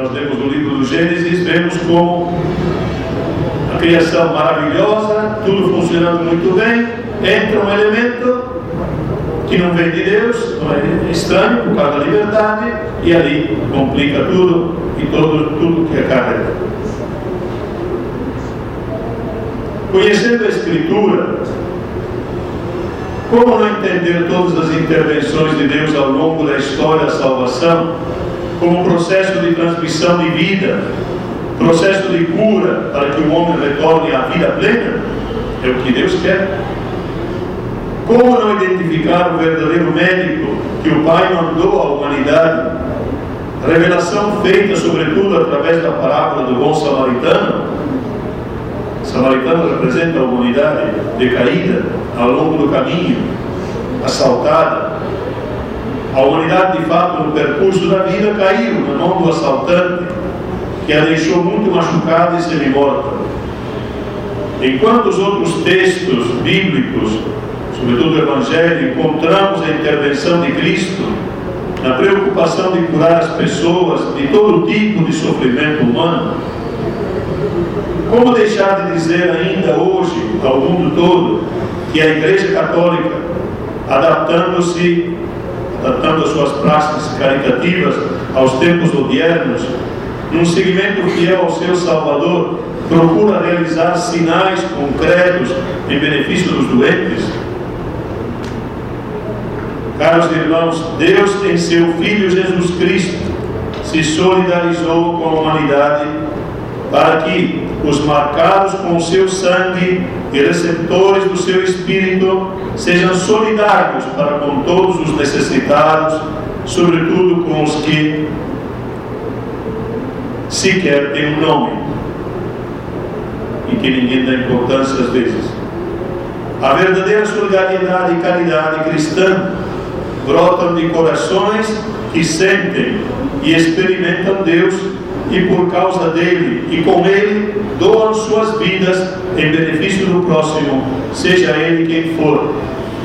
nós lemos no livro do Gênesis, vemos como a criação maravilhosa, tudo funcionando muito bem, entra um elemento que não vem de Deus, não é estranho por causa da liberdade, e ali complica tudo e tudo que acarreta. Conhecendo a Escritura, como não entender todas as intervenções de Deus ao longo da história da salvação, como processo de transmissão de vida, processo de cura para que o homem retorne à vida plena? É o que Deus quer. Como não identificar o verdadeiro médico que o Pai mandou à humanidade? Revelação feita sobretudo através da parábola do bom samaritano. O samaritano representa a humanidade decaída ao longo do caminho, assaltada. A humanidade, de fato, no percurso da vida, caiu na mão do assaltante, que a deixou muito machucada e semi-morta. Enquanto os outros textos bíblicos, sobretudo o Evangelho, encontramos a intervenção de Cristo na preocupação de curar as pessoas de todo tipo de sofrimento humano, como deixar de dizer ainda hoje ao mundo todo que a Igreja Católica, adaptando as suas práticas caritativas aos tempos modernos, num seguimento fiel ao seu Salvador, procura realizar sinais concretos em benefício dos doentes? Caros irmãos, Deus em seu Filho Jesus Cristo se solidarizou com a humanidade para que os marcados com o seu sangue e receptores do seu Espírito sejam solidários para com todos os necessitados, sobretudo com os que sequer têm um nome e que ninguém dá importância às vezes. A verdadeira solidariedade e caridade cristã brotam de corações que sentem e experimentam Deus e por causa dele e com ele doam suas vidas em benefício do próximo, seja ele quem for.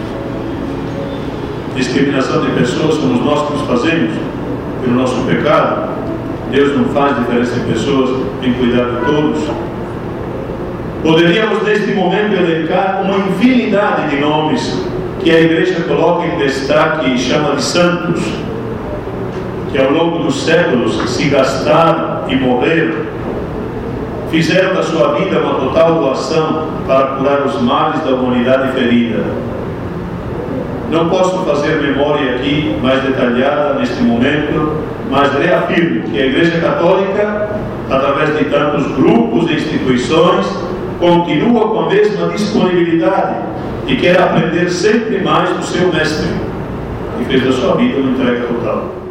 Discriminação de pessoas somos nós que nos fazemos pelo nosso pecado. Deus não faz diferença em pessoas, em cuidar de todos. Poderíamos neste momento elencar uma infinidade de nomes que a Igreja coloca em destaque e chama de santos, que ao longo dos séculos se gastaram e morreram, fizeram da sua vida uma total doação para curar os males da humanidade ferida. Não posso fazer memória aqui mais detalhada neste momento, mas reafirmo que a Igreja Católica, através de tantos grupos e instituições, continua com a mesma disponibilidade e quer aprender sempre mais do seu Mestre, que fez da sua vida uma entrega total.